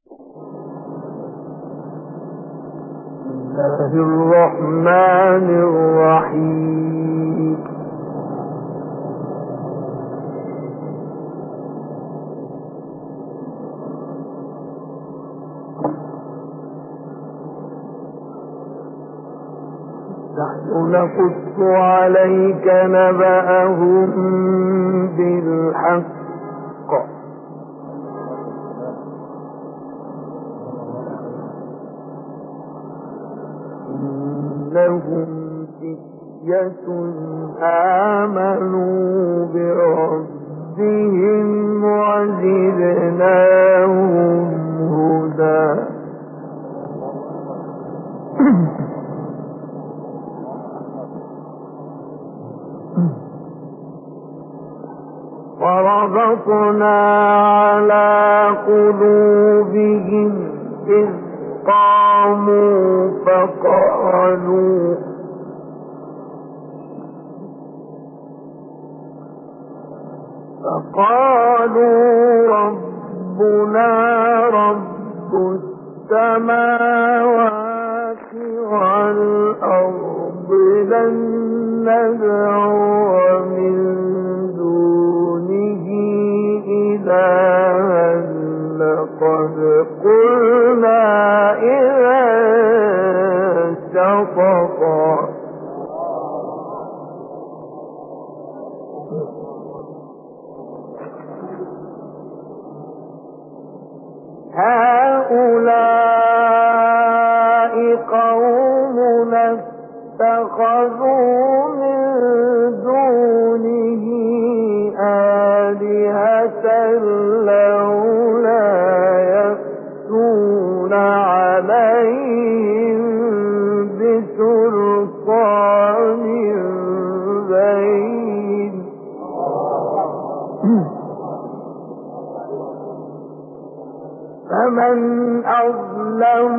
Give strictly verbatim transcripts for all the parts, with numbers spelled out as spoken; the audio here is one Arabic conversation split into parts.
الله الرحمن الرحيم. نحن نقص عليك نبأهم بالحق إنهم فتية آمنوا بربهم وزدناهم هدى. وربطنا على قلوبهم إذ قاموا فقالوا فقالوا ربنا رب السماوات والأرض لن ندعو من دونه إلها لقد قلنا إذا شططا. هؤلاء قومنا اتخذوا من دونه آلهة لولا يأتون عليهم بسلطان بين. فمن أظلم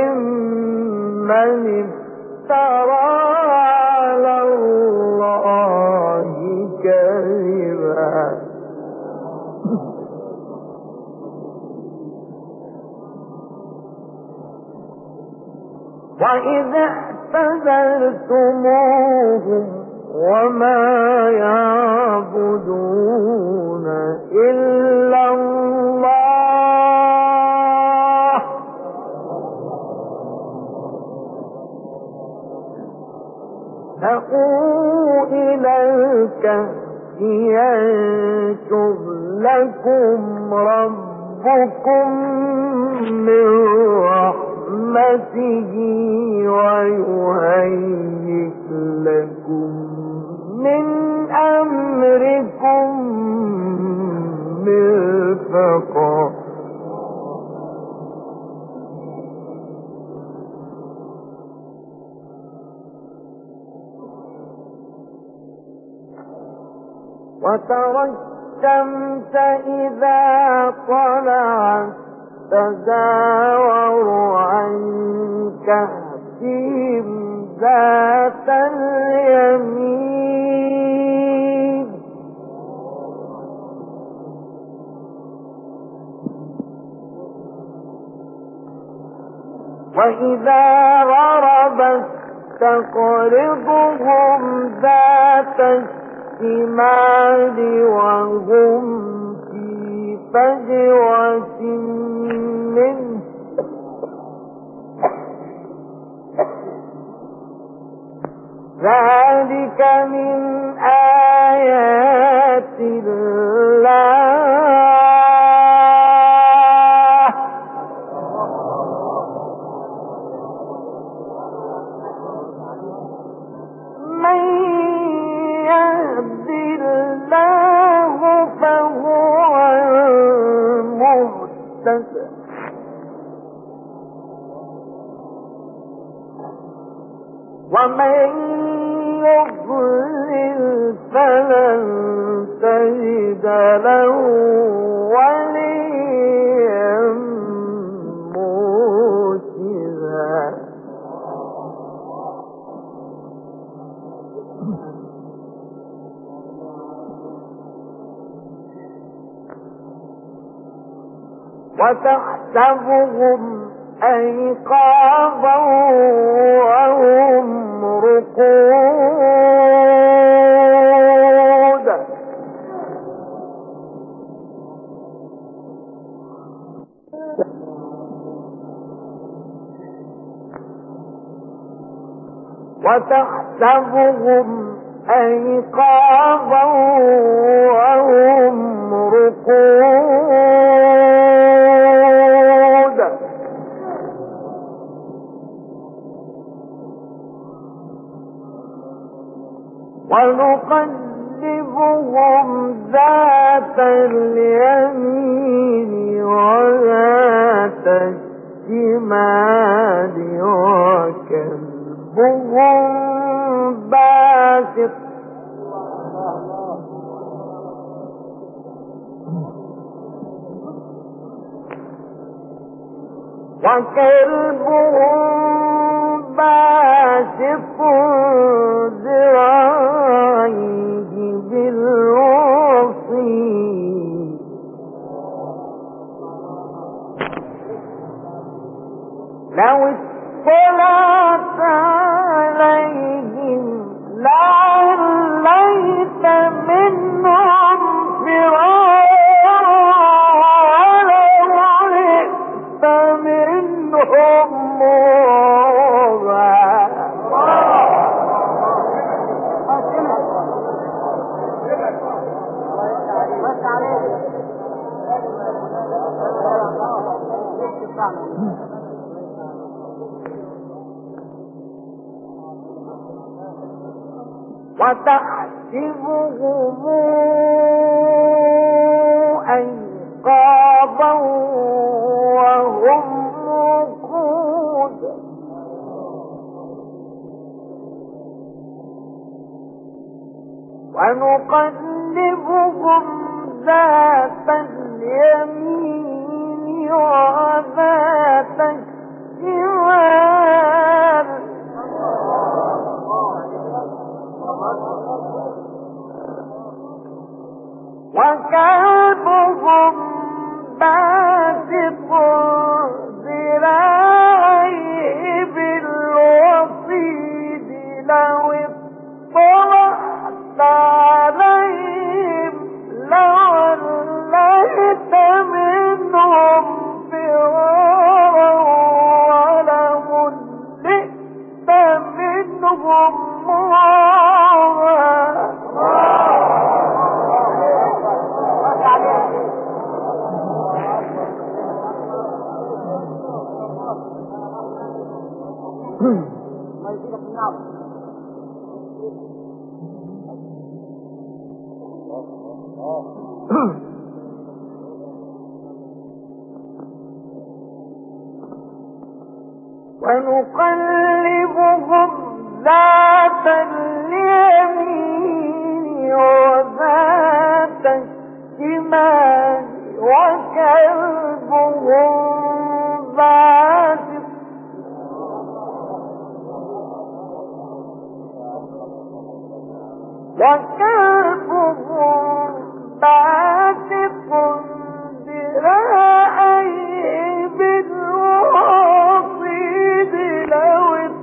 ممن افترى على الله كذبا. وإذا اعتزلتموهم وما يعبدون إلا الله فأووا إلى الكهف ينشر لكم ربكم من رحمته ويهيئ لكم من أمركم مرفقا. وترى الشمس إذا طلعت تزاور عن كهفهم ذات اليمين وإذا غربت تقرضهم ذات الشمال وهم في فجوة منه ذلك من آيات الله من يهد الله فهو المهتد ومن يضلل فلن تجد له وليا مرشدا. وتحسبهم أيقاظا وهم رقود وتحسبهم أيقاظا وهم رقود ونقلبهم ذات اليمين وذات الشمال وكلبهم باسط وكلبهم باسط ذراعيه بالوصيد لو اطلعت عليهم لعليت منهم فرارا ولملئت منهم رعبا وتحسبهم أيقاظا وهم رقود ونقلبهم ذات اليمين وذات الشمال وكلبهم باسط ذراعيه بالوصيد لو اطلعت عليهم لوليت منهم فرارا ولملئت منهم رعبا ونقلبهم ذات اليمين وذات الشمال وكلبهم باسط وكلبهم باسط ذراعيه بالوصيد لو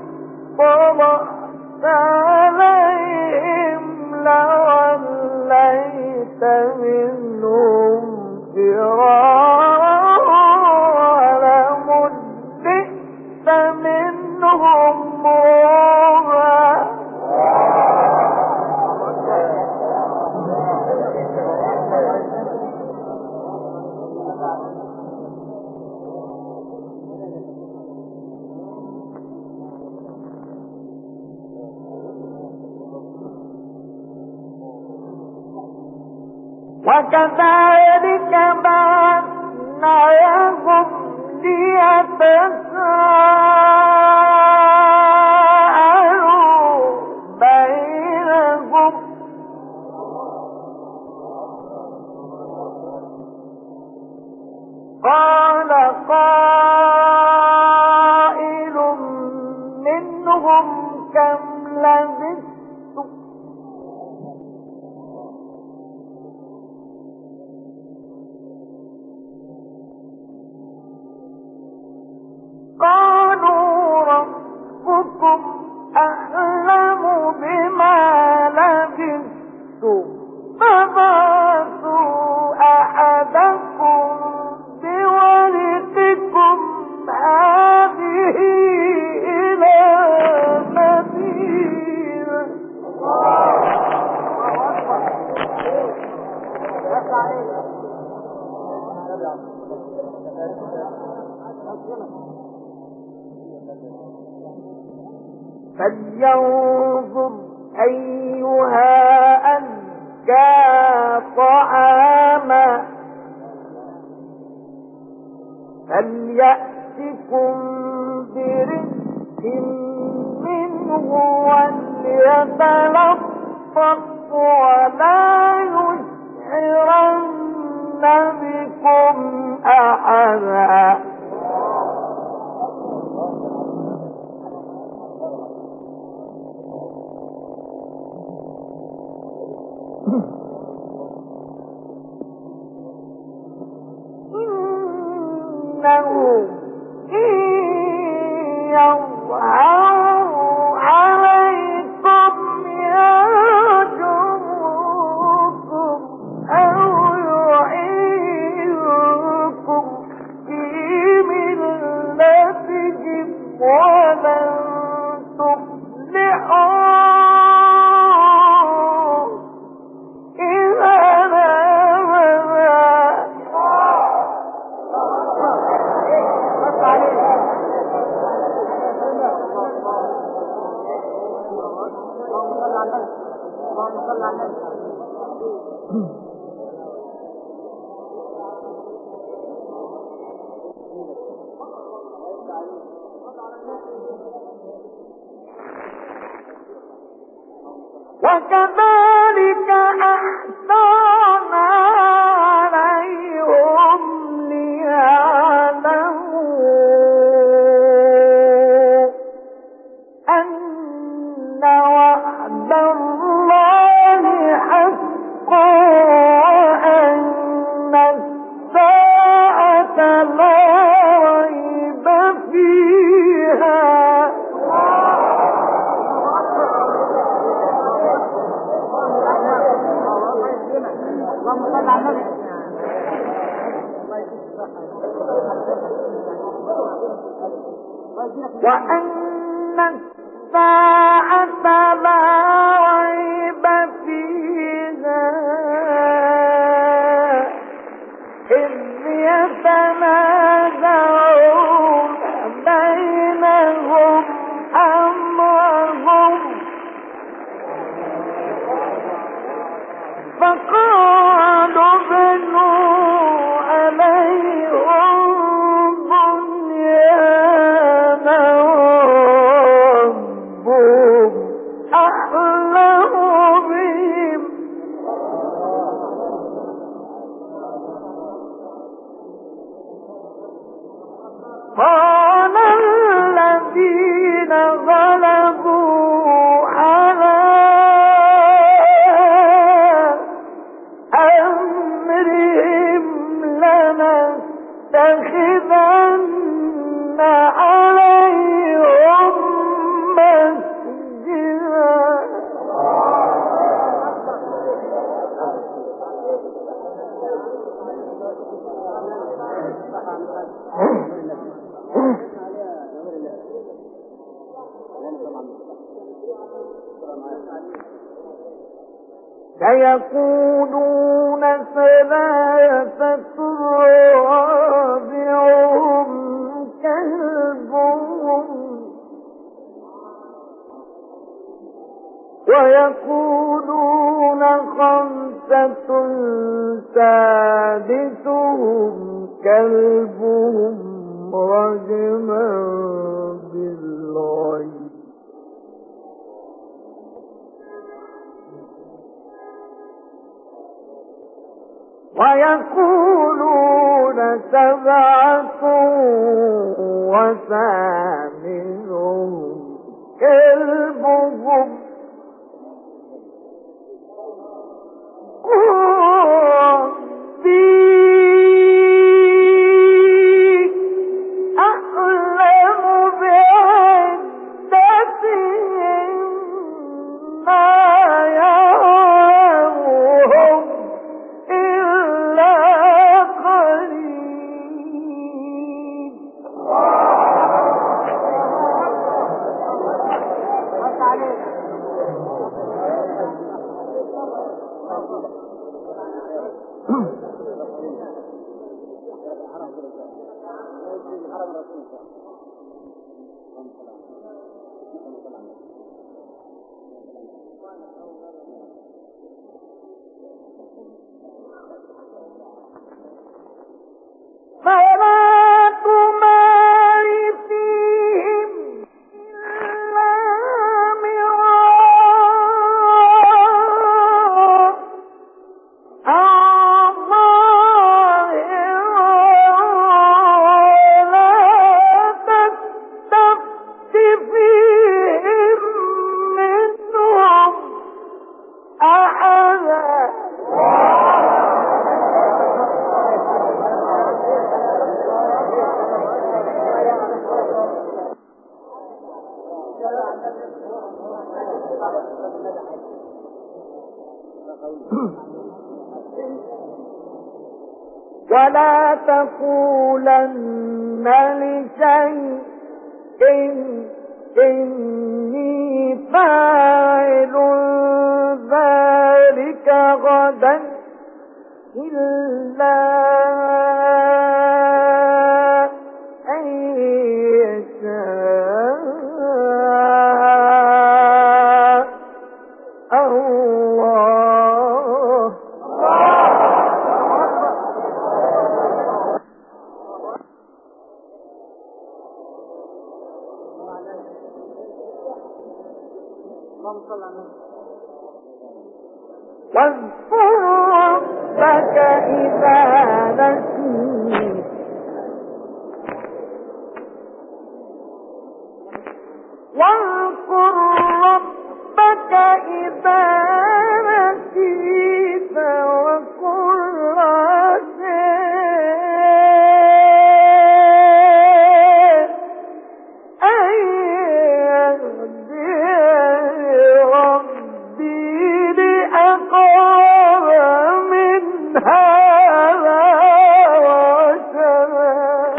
اطلعت عليهم لوليت منهم فرارا ولملئت منهم رعبا وكذلك بعثناهم ليتساءلوا بينهم قال قائل منهم كم لبثتم فلينظر أيها أزكى طعاما فليأتكم برزق منه وليتلطف ولا يشعرن بكم أحدا. إنه إن يظهروا عليكم يرجموكم أو يعينوكم في ملتهم ولن تفلحوا وكذلك أحصانا عليهم ليعلموا أن وعد الله حق وأن الساعة لا ريب فيها. وأن الساعة لا ريب فيها إذ يتنازعون بينهم أمرهم فقالوا بنوا عليهم بنيانا ربهم أعلم بهم قال الذين غلبوا على أمرهم لنتخذن عليهم مسجدا. سيقولون ثلاثة رابعهم كلبهم ويقولون خمسة سادسهم كلبهم رجما بالغيب ويقولون سبعة وثامنهم كلبهم ربي أعلم بعدتهم ما يعلمهم إلا قليل. ولا تقولن لشيء إني فاعل ذلك غدا إلا أن يشاء الله. واذكر ربك إذا نسيت واذكر ربك إذا نسيت وقل عسى أن يهديني ربي لأقرب من هذا رشدا.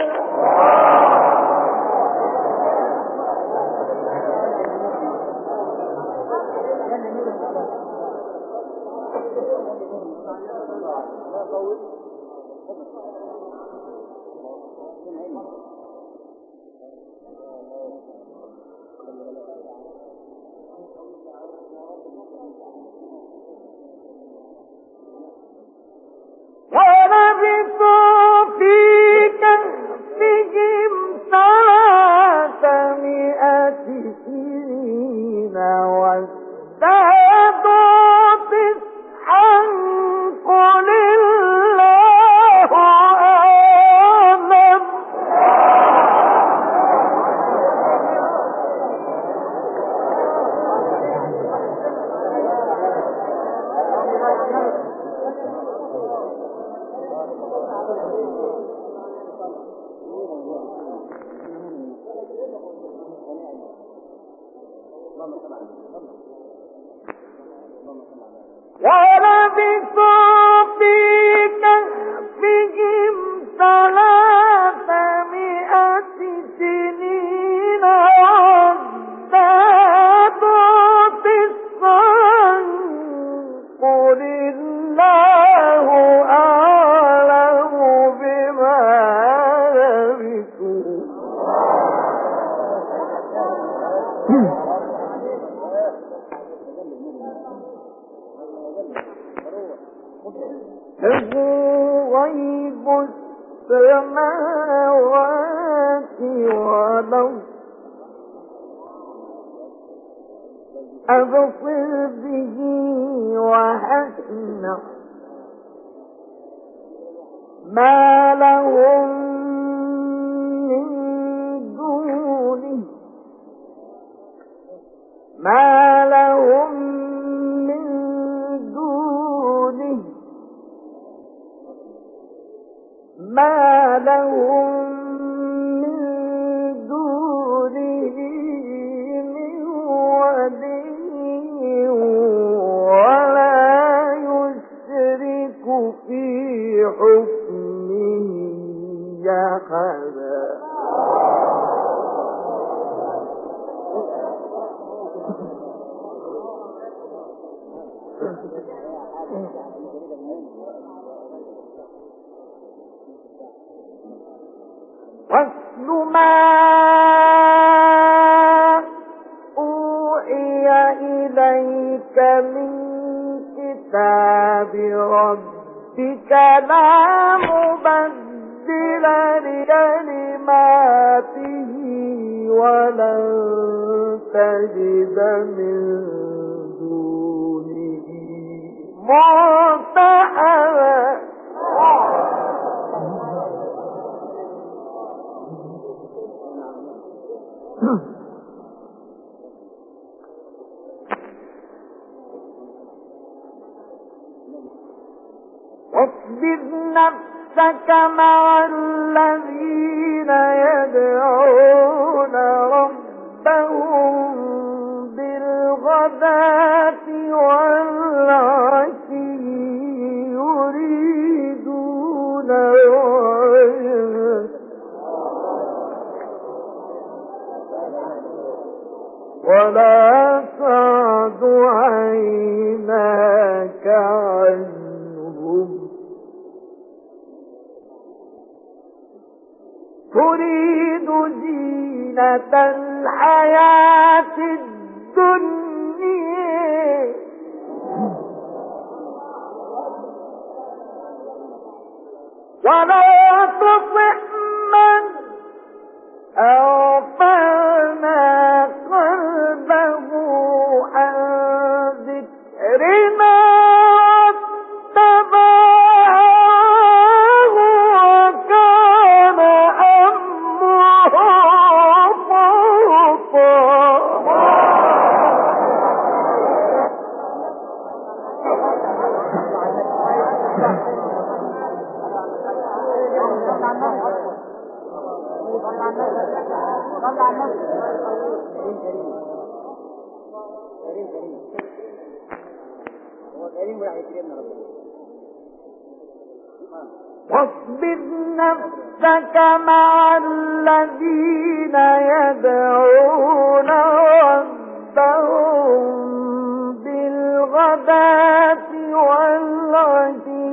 ولبثوا في كهفهم ثلاثمائة سنين وازدادوا تسعا قل الله أعلم. ولبثوا في كهفهم ثلاثمائة سنين وازدادوا تسعا قل الله أعلم بما لبثوا. له غيب السماوات والأرض أبصر به وأسمع ما لهم من دونه ما لهم من دونه ما لهم من دونه من ولي ولا يشرك في حكمه أحدا. واتل ما أوحي إليك من كتاب ربك لا مبدل لكلماته ولن تجد من دونه ملتحدا. واصبر نفسك مع الذين يدعون ربهم بالغداة عنهم تريد زينة الحياة الدنيا ولا تطع من أغفلنا قلبه عن ذكرنا واتبع هواه وكان أمره فرطا. واصبر نفسك مع الذين يدعون ربهم بالغداة والعشي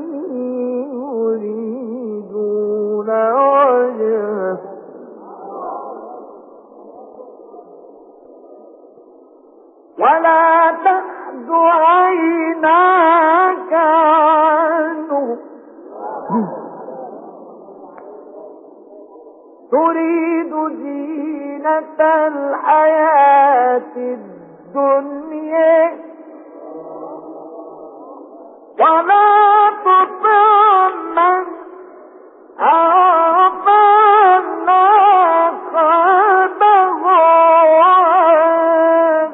يريدون وجهه ولا تعد عيناك عنه تريد زينة الحياة الدنيا ولا تطع من أغفلنا قلبه عن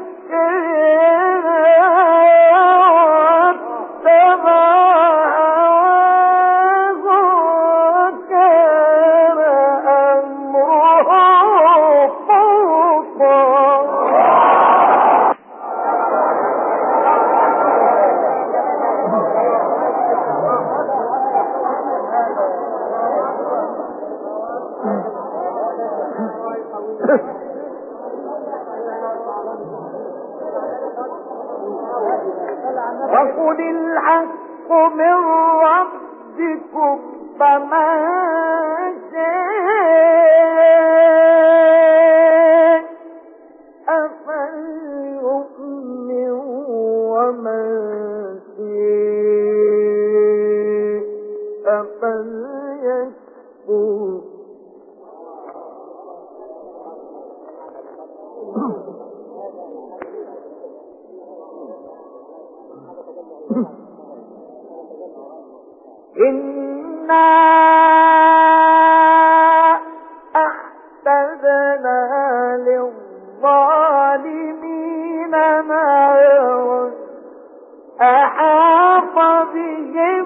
ذكرنا واتبع هواه وكان أمره فرطا. وقل الحق من ربكم فمن شاء فليؤمن ومن شاء فليكفر. إنا أعتدنا للظالمين نارا أحاط بهم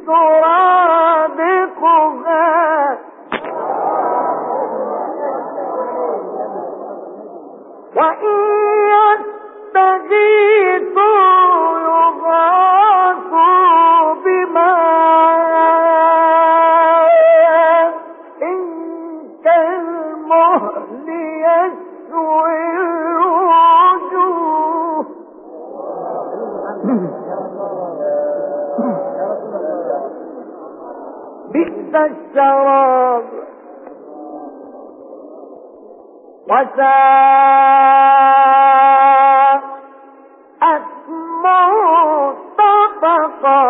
سرادقها وإن يستغيثوا يغاثوا بماء كالمهل يشوي الوجوه بئس الشراب وساءت مرتفقا.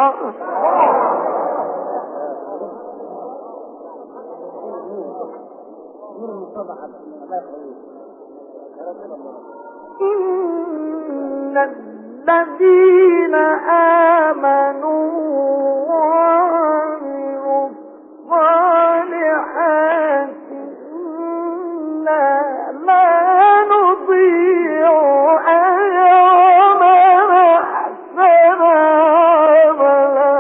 إن الذين آمنوا وعملوا الصالحات إنا لا نضيع أجر من أحسن عملا.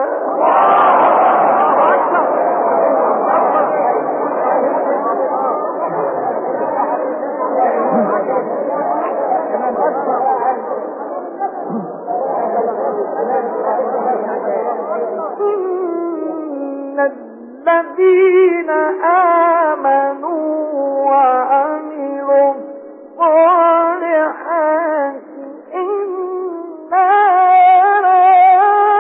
إن الذين آمنوا وعملوا الصالحات إنا لا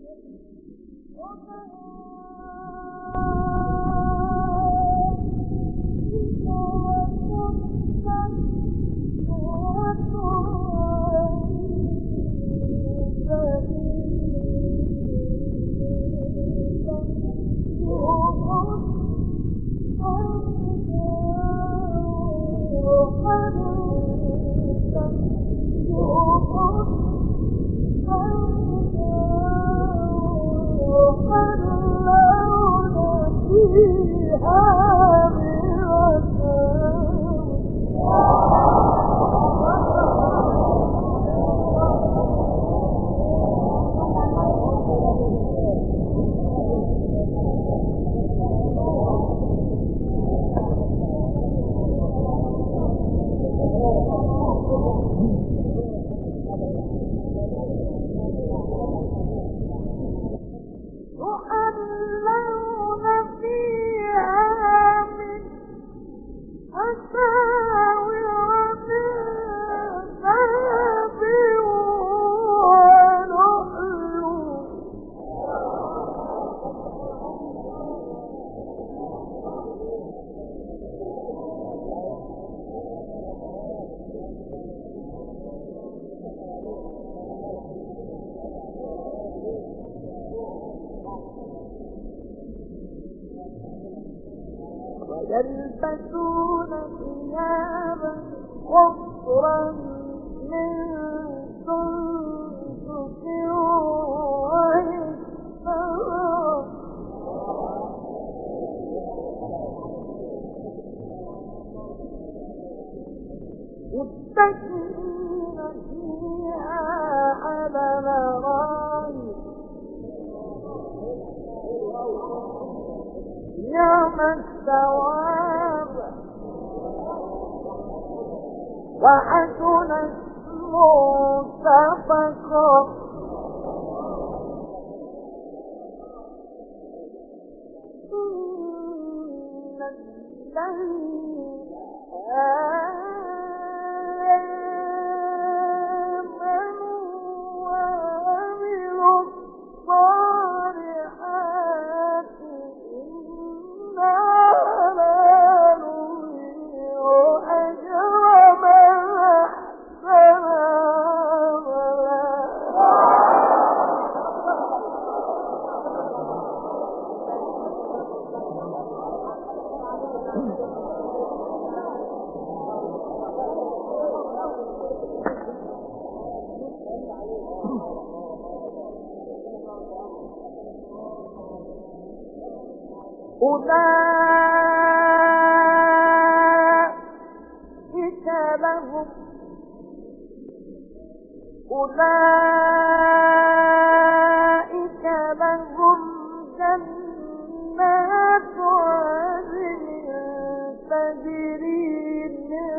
يلبسون ثيابا خضرا من سندس واستبرق متكئين فيها على الأرائك نعم الثواب وحسنت مرتفقا. إن الذين آمنوا وعملوا الصالحات أولئك لهم أولئك لهم جنات عدن تجري من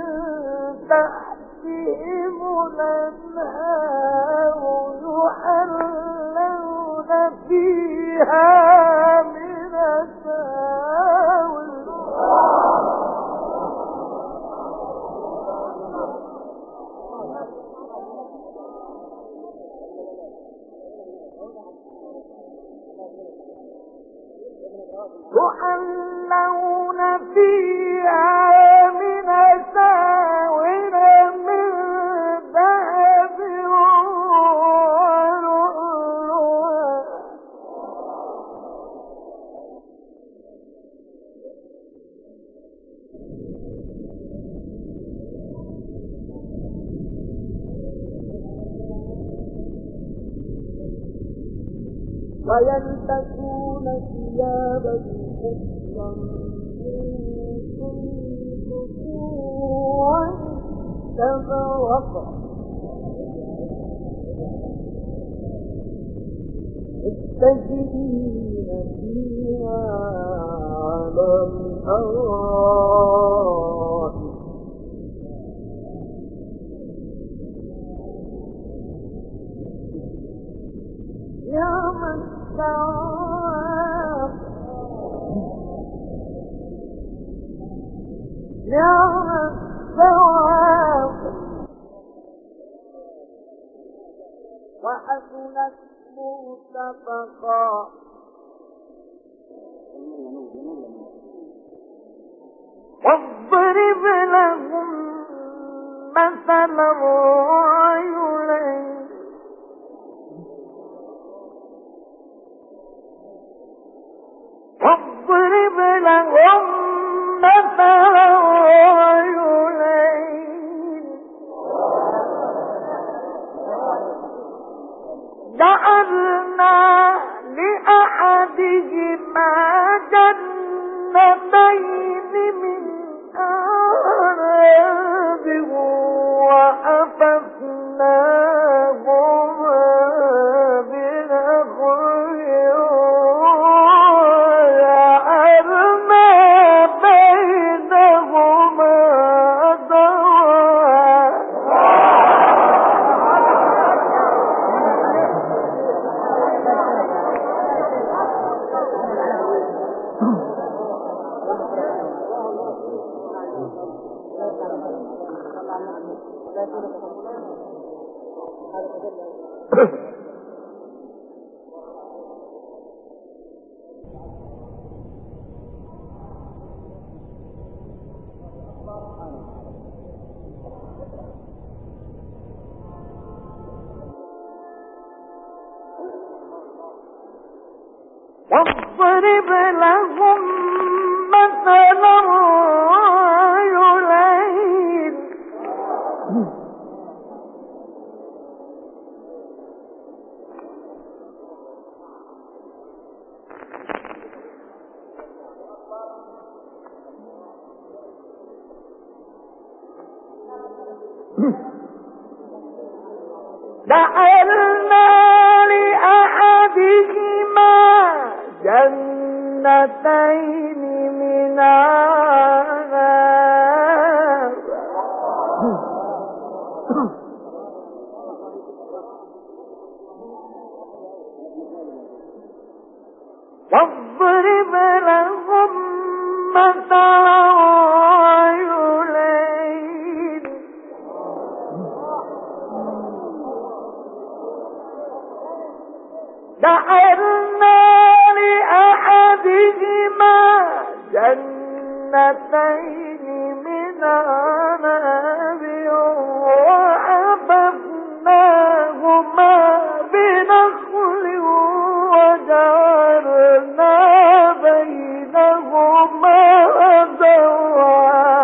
تحتهم الأنهار يحلون فيها من أساور يحلون فيها من أساور من ذهب ولؤلؤا ويلبسون ثيابا خضرا من سندس واستبرق متكئين فيها على الأرائك نعم الثواب نعم الثواب وحسنت مرتفقا واضرب لهم مثلا الرجلين واضرب لهم مثلا الرجلين جعلنا لأحدهما جنتين من أعناب وحفظناهما بنخل وجعلنا بينهما زرعا واضرب لهم مثلا الرجلين جعلنا لأحدهما جنتين من أعناب واضرب لهم مثلا الرجلين جعلنا لأحدهما جنتين من أعناب وحفظناهما بنخل وجعلنا بينهما زرعا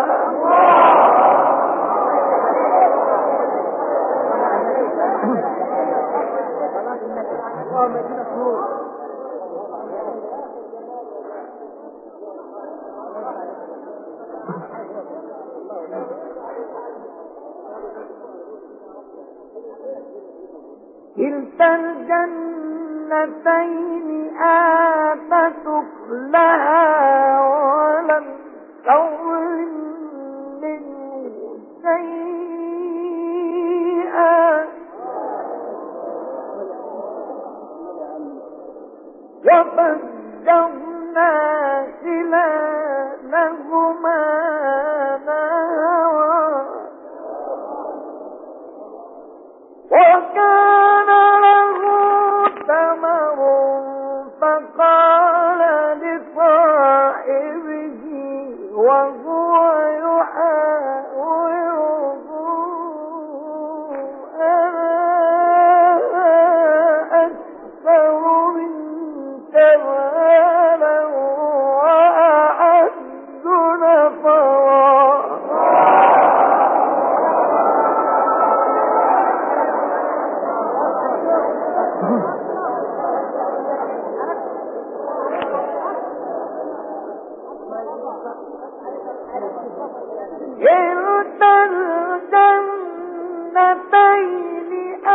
كلتا الجنتين آتت أكلها ولم تظلم منه شيئا وفجرنا خلالهما نهرا وكان له ثمر فقال لصاحبه وهو يحاوره أنا أكثر منك مالا وأعز نفرا كلتا الجنتين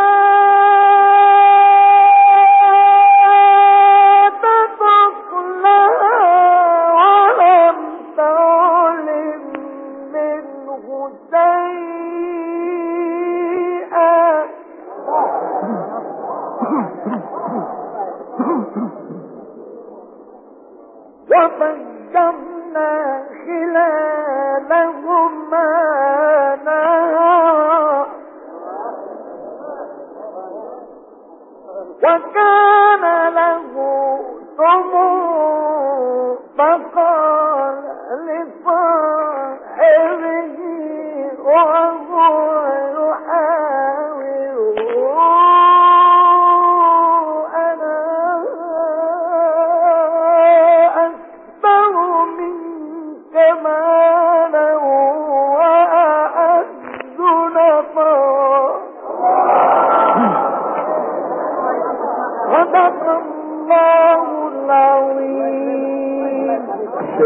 آتت أكلها ولم تظلم منه شيئا وفجرنا خلالهما نهرا وكان يخلف